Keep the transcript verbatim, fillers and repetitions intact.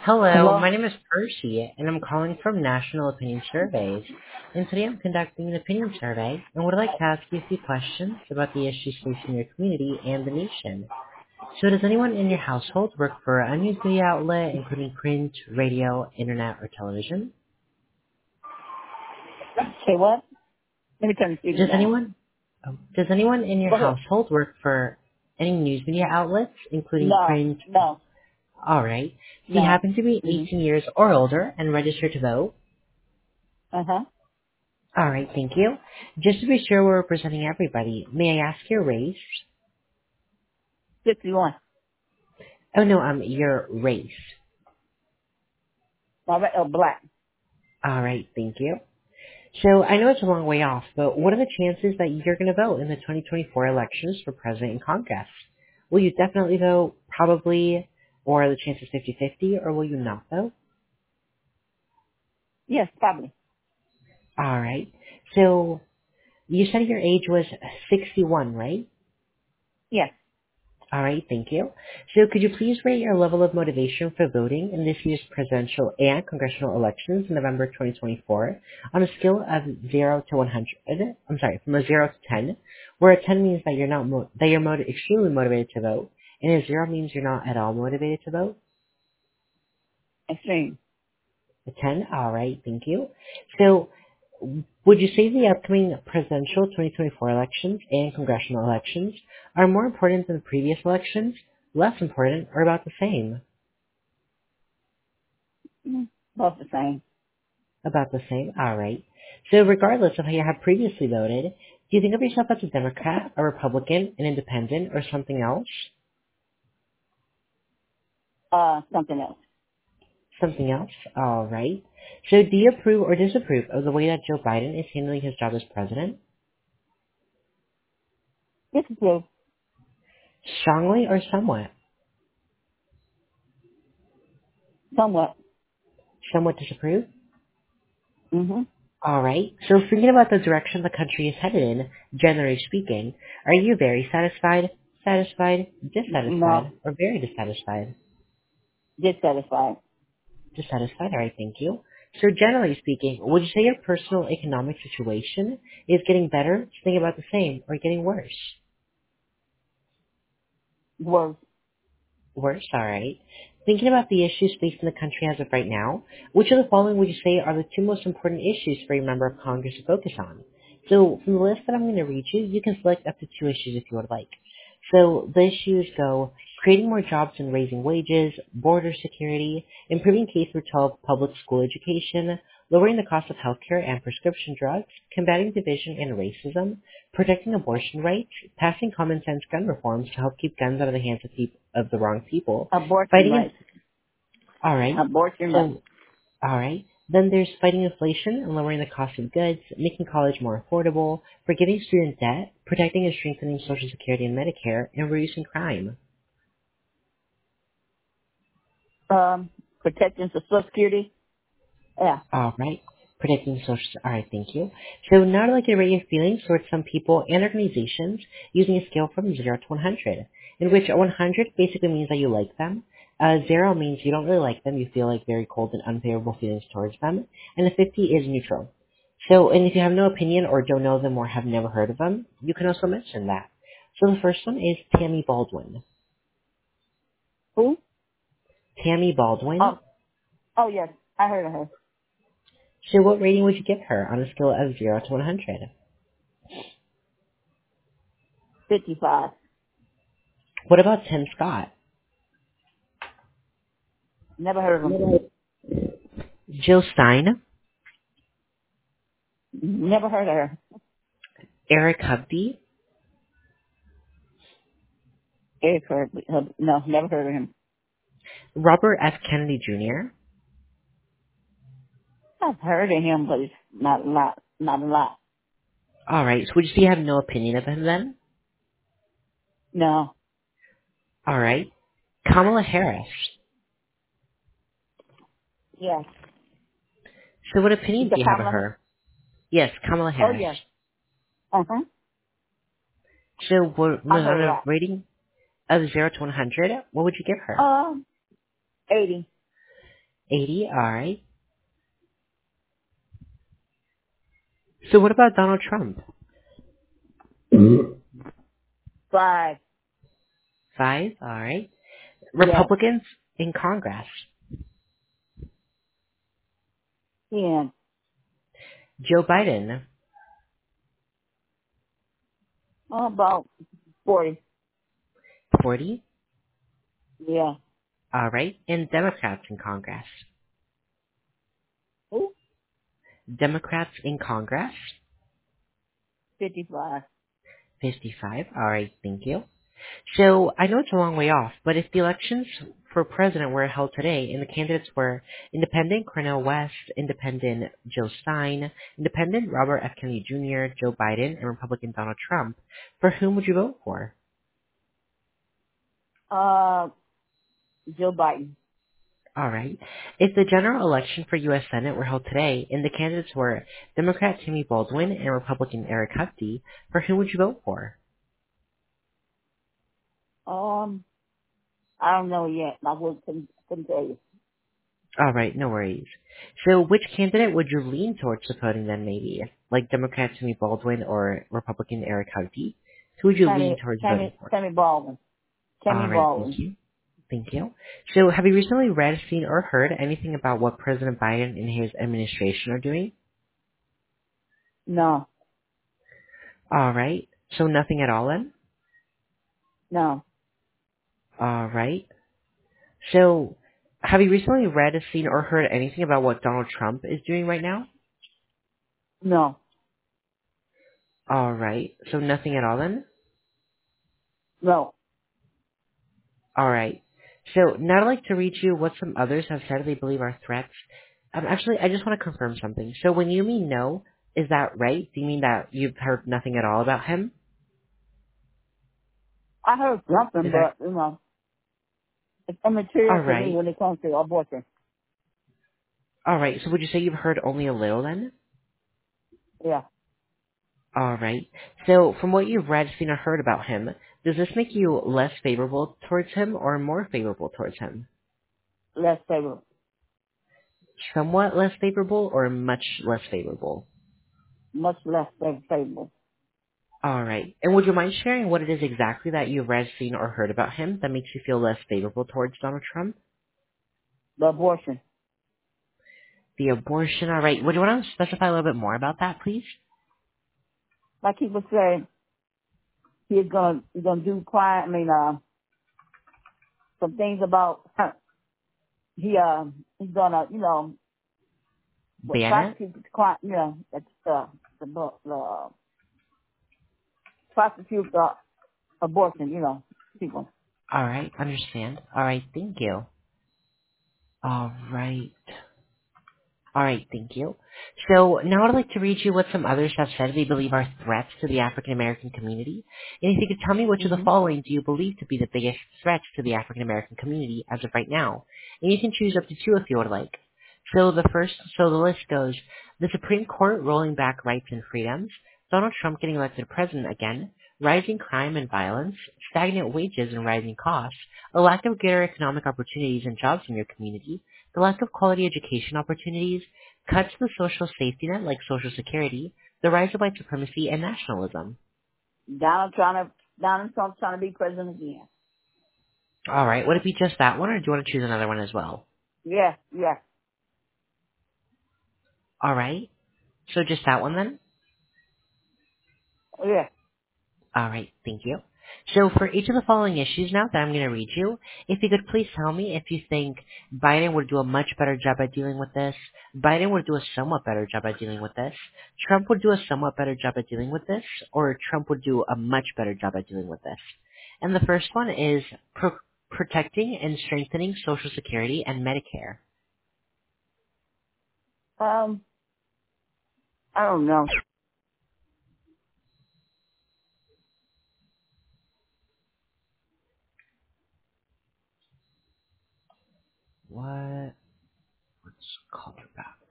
Hello, Hello? my name is Percy, and I'm calling from National Opinion Surveys. And today I'm conducting an opinion survey and would like to ask you a few questions about the issues facing your community and the nation. So does anyone in your household work for a news media outlet, including print, radio, internet, or television? Say what? Let me turn the speaker Does down. anyone oh, does anyone in your Go ahead. household work for any news media outlets, including No, print? no, All right. Do you no. happen to be Mm-hmm. eighteen years or older and registered to vote? Uh-huh. All right, thank you. Just to be sure we're representing everybody, may I ask your race? fifty-one. Oh no, um, your race. All right, oh, black. All right, thank you. So I know it's a long way off, but what are the chances that you're going to vote in the twenty twenty-four elections for president and Congress? Will you definitely vote, probably, or are the chances fifty-fifty, or will you not vote? Yes, probably. All right. So you said your age was sixty-one, right? Yes. All right, thank you. So could you please rate your level of motivation for voting in this year's presidential and congressional elections in November twenty twenty-four on a scale of zero to one hundred? I'm sorry, from a zero to ten, where a ten means that you're not mo- that you're motiv- extremely motivated to vote, and a zero means you're not at all motivated to vote. Extreme. A ten, all right, thank you. So would you say the upcoming presidential twenty twenty-four elections and congressional elections are more important than previous elections, less important, or about the same? Mm-hmm. Both the same. About the same? All right. So regardless of how you have previously voted, do you think of yourself as a Democrat, a Republican, an Independent, or something else? Uh, something else. Something else? All right. So do you approve or disapprove of the way that Joe Biden is handling his job as president? Disapprove. Strongly or somewhat? Somewhat. Somewhat disapprove? Mm-hmm. All right. So thinking about the direction the country is headed in, generally speaking, are you very satisfied, satisfied, No. dissatisfied, or very dissatisfied? Dissatisfied. Dissatisfied. All right. Thank you. So generally speaking, would you say your personal economic situation is getting better, staying about the same, or getting worse? Worse. Worse. All right. Thinking about the issues facing the country as of right now, which of the following would you say are the two most important issues for a member of Congress to focus on? So from the list that I'm going to read you, you can select up to two issues if you would like. So the issues go creating more jobs and raising wages, border security, improving K through twelve public school education, lowering the cost of healthcare and prescription drugs, combating division and racism, protecting abortion rights, passing common sense gun reforms to help keep guns out of the hands of, peop- of the wrong people, Abortion fighting in- rights. all right. Abortion rights. So all right. Then there's fighting inflation and lowering the cost of goods, making college more affordable, forgiving student debt, protecting and strengthening Social Security and Medicare, and reducing crime. Um, protecting for Social Security. Yeah. All right. Protecting social. All right, thank you. So now I'd like to rate your feelings towards some people and organizations using a scale from zero to one hundred, in which one hundred basically means that you like them. Uh, zero means you don't really like them, you feel like very cold and unfavorable feelings towards them, and a fifty is neutral. So, and if you have no opinion or don't know them or have never heard of them, you can also mention that. So the first one is Tammy Baldwin. Who? Tammy Baldwin. Oh, oh yes. I heard of her. So what rating would you give her on a scale of zero to one hundred? fifty-five. What about Tim Scott? Never heard of him. Jill Stein? Never heard of her. Eric Hovde? Eric heard. No, never heard of him. Robert F. Kennedy Junior? I've heard of him, but it's not a lot. Not a lot. Alright, so would you say you have no opinion of him then? No. Alright. Kamala Harris. Yes. So what You opinion do said you have of Kamala? her? Yes, Kamala Oh, Harris. yes. Uh-huh. So what, I on heard a a lot. rating of zero to one hundred, what would you give her? Um, eighty. eighty, alright. So what about Donald Trump? Five. five, alright. Yes. Republicans in Congress? Ten. Joe Biden? Oh, about forty. forty, Yeah. alright. And Democrats in Congress? Who? Democrats in Congress? Fifty-five. fifty-five, alright, thank you. So I know it's a long way off, but if the elections for president were held today and the candidates were Independent Cornel West, Independent Jill Stein, Independent Robert F. Kennedy Junior, Joe Biden, and Republican Donald Trump, for whom would you vote for? Uh, Joe Biden. All right. If the general election for U S. Senate were held today and the candidates were Democrat Tammy Baldwin and Republican Eric Hefty, for whom would you vote for? Um, I don't know yet. I will couldn't, couldn't tell you. All right, no worries. So which candidate would you lean towards supporting then maybe? Like Democrat Tammy Baldwin or Republican Eric Hefty? Who would you lean Tammy, towards voting Tammy, for? Tammy Baldwin. All Tammy right, thank Baldwin. you. Thank you. So have you recently read, seen, or heard anything about what President Biden and his administration are doing? No, All right. So nothing at all then? no, All right. So have you recently read, seen, or heard anything about what Donald Trump is doing right now? no, All right. So nothing at all then? no. All right. So now I'd like to read you what some others have said they believe are threats. Um, actually, I just want to confirm something. So when you mean no, is that right? Do you mean that you've heard nothing at all about him? I heard something, Is that but, you know, it's immaterial all to me right? when it comes to abortion. All right. So would you say you've heard only a little then? Yeah, All right. So from what you've read, seen, or heard about him, does this make you less favorable towards him or more favorable towards him? less favorable. Somewhat less favorable or much less favorable? Much less favorable. All right. And would you mind sharing what it is exactly that you've read, seen, or heard about him that makes you feel less favorable towards Donald Trump? The abortion. The abortion. All right. Would you want to specify a little bit more about that, please? Like he was saying, he's gonna, he's gonna do crime, I mean, uh, some things about, he, uh, he's gonna, you know, what Ban it? prosecute the crime, you know, that's, uh, the, the, uh, prosecute the abortion, you know, people. All right. Understand. All right. Thank you. All right. All right, thank you. So now I'd like to read you what some others have said they believe are threats to the African American community. And if you could tell me which of the hmm following do you believe to be the biggest threats to the African American community as of right now. And you can choose up to two if you would like. So the first, so the list goes, the Supreme Court rolling back rights and freedoms, Donald Trump getting elected president again, rising crime and violence, stagnant wages and rising costs, a lack of greater economic opportunities and jobs in your community, the lack of quality education opportunities, cuts to the social safety net like Social Security, the rise of white supremacy and nationalism. Donald trying to, Donald Trump trying to be president again. All right, would it be just that one, or do you want to choose another one as well? Yeah, yeah, All right, so just that one then? yeah. All right, thank you. So for each of the following issues now that I'm going to read you, if you could please tell me if you think Biden would do a much better job at dealing with this, Biden would do a somewhat better job at dealing with this, Trump would do a somewhat better job at dealing with this, or Trump would do a much better job at dealing with this. And the first one is pro- protecting and strengthening Social Security and Medicare. Um, I don't know. What? Let's call her back.